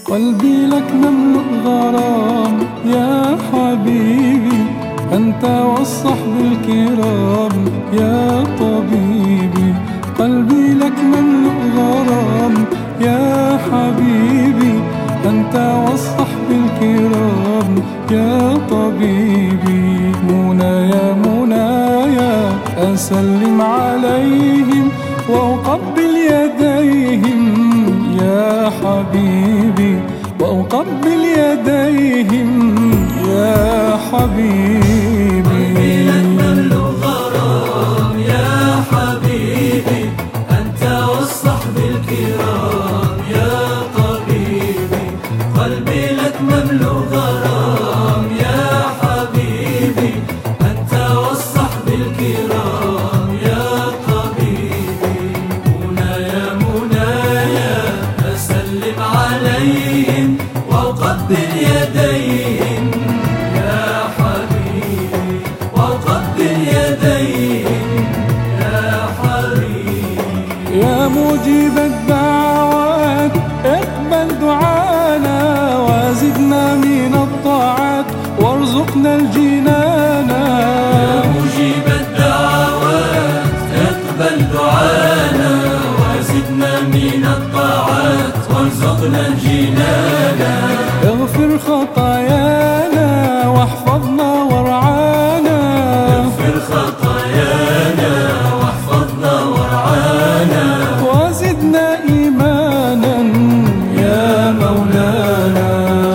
قلبي لك مملوء غرام يا حبيبي، أنت والصحب الكرام يا طبيبي. قلبي لك مملوء غرام يا حبيبي، أنت والصحب الكرام يا طبيبي. منايا منايا أسلم عليهم وأقبل يديهم يا حبيبي، وأقبل يديهم يا حبيبي. قلبي لك مملوء غرام يا حبيبي، أنت والصحب الكرام يا طبيبي. قلبي لك مملوء غرام يا حبيبي، أنت والصحب الكرام يا طبيبي. منايا منايا أسلم عليهم وأقبل يديهم يا حبيبي، وأقبل يديهم يا حبيبي. يا مجيب الدعوات اقبل دعانا، وزدنا من الطاعات وارزقنا الجنان. يا مجيب الدعوات اقبل دعانا، وزدنا من الطاعات وارزقنا الجنان. اغفر خطايانا واحفظنا وارعانا، اغفر خطايانا واحفظنا وارعانا، وزدنا إيمانا يا مولانا.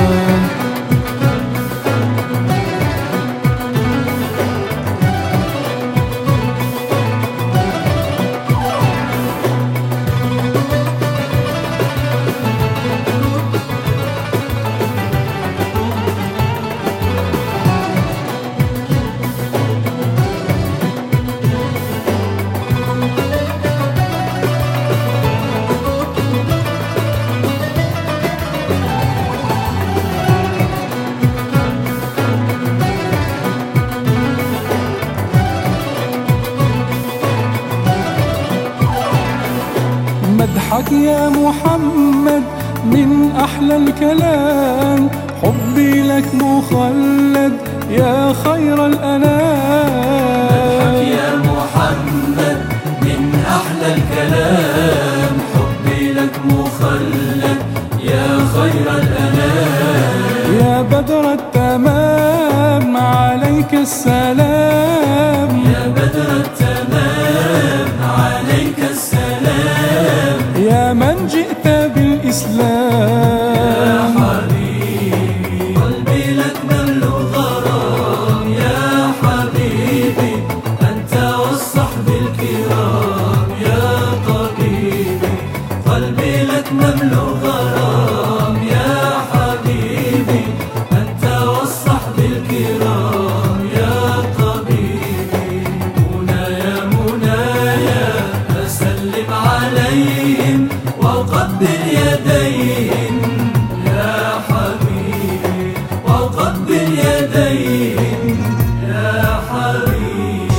مدحك يا محمد من أحلى الكلام، حبي لك مخلد يا خير الأنام. مدحك يا محمد من أحلى الكلام، حبي لك مخلد يا خير الأنام. يا بدر التمام عليك السلام، يا بدر التمام عليك السلام. يا من جئت بالإسلام يا حبيبي، قلبي لك مملوء غرام يا حبيبي، أنت والصحب الكرام يا طبيبي. قلبي لك مملوء غرام يا حبيبي، أنت والصحب الكرام يا طبيبي. منايا منايا أسلم عليهم وأقبل يديهم يا حبيبي، وأقبل يديهم يا حبيبي.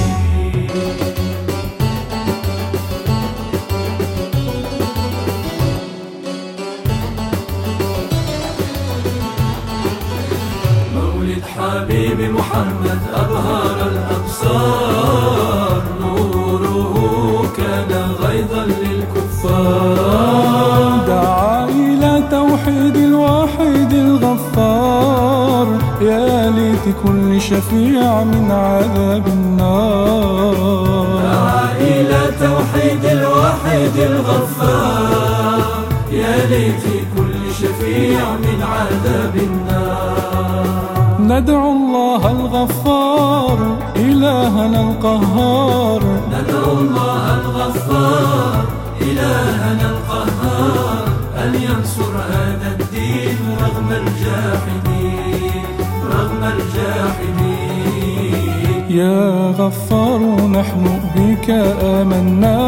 مولد حبيبي محمد أبهر الأبصار، نوره كان غيظا للكفار. دعا إلى توحيد الواحد الغفار، يا ليت كل شفيع من عذاب النار. دعا إلى توحيد الواحد الغفار، يا ليت كل شفيع من عذاب النار. ندعو الله الغفار إلهنا القهار، ندعو الله الغفار إلهنا القهار، أن ينصر هذا الدين رغم الجاحدين، رغم الجاحدين. يا غفار نحن بك آمنا،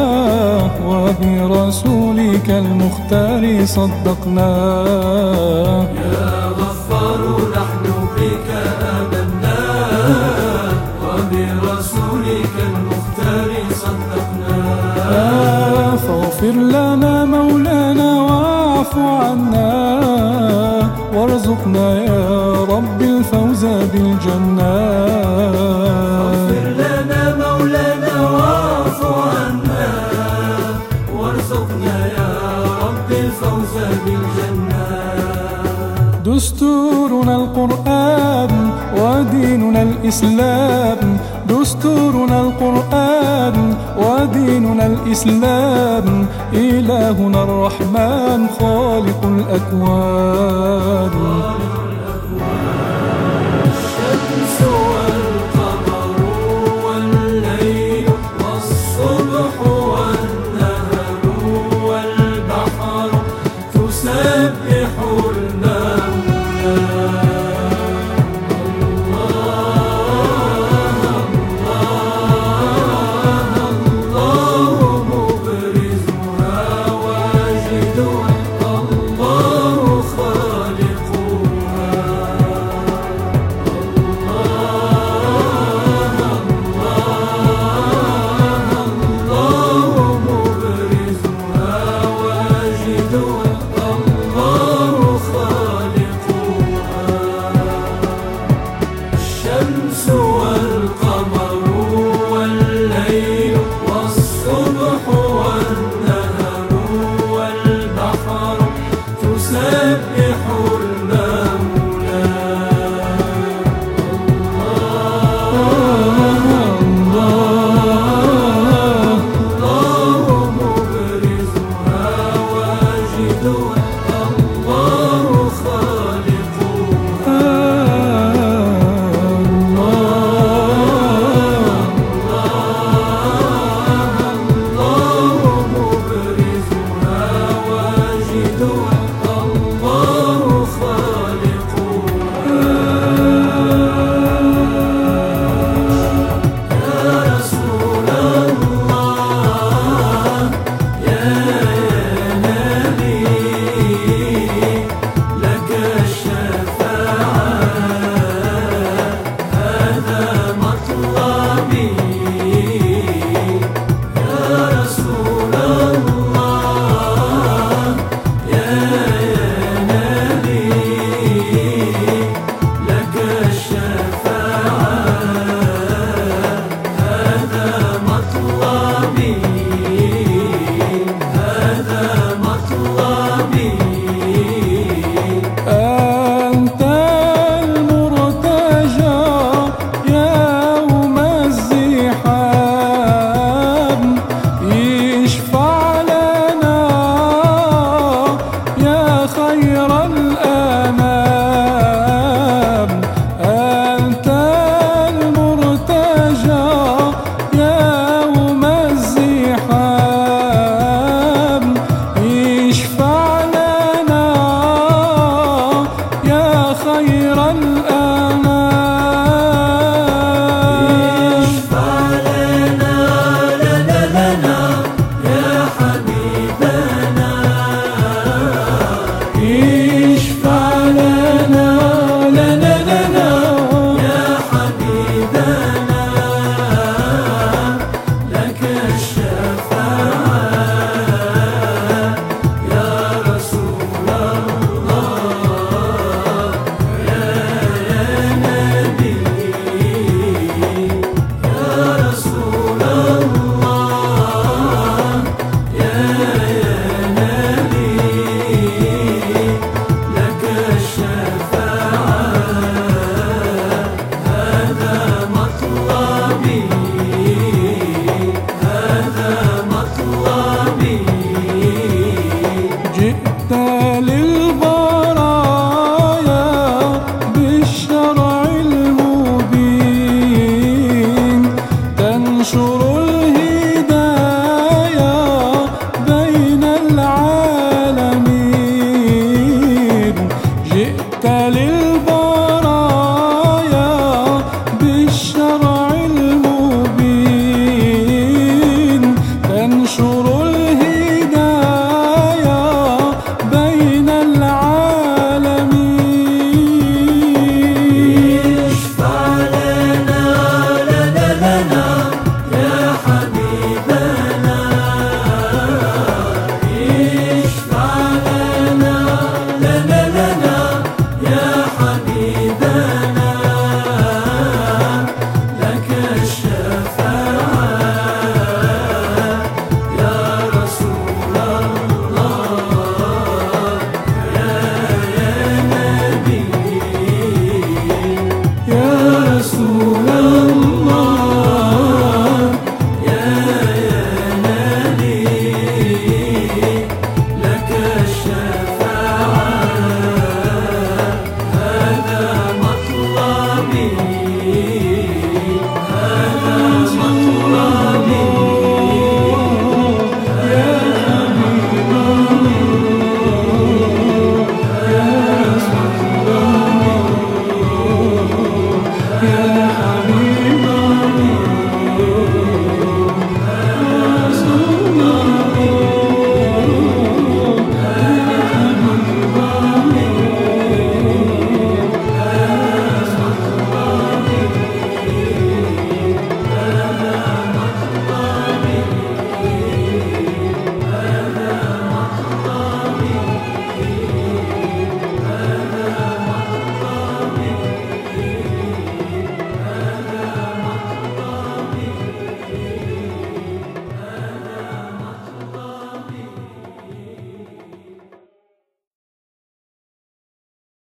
وبرسولك المختار صدقنا. يا غفار نحن بك آمنا، وبرسولك المختار صدقنا. فاغفر لنا مولانا واعف عنا، وارزقنا يا رب الفوز بالجنات. اغفر لنا مولانا واعف عنا وارزقنا يا رب الفوز بالجنات. دستورنا القرآن وديننا الإسلام، دستورنا القرآن وديننا الإسلام، إلهنا الرحمن خالق الأكوان. الشمس والقمر والليل والصبح والنهر والبحر تسبح الشمس والقمر والليل والصبح والنهر والبحر تسبح المولى. الله مبرزها واجدها الله خالقها. حنين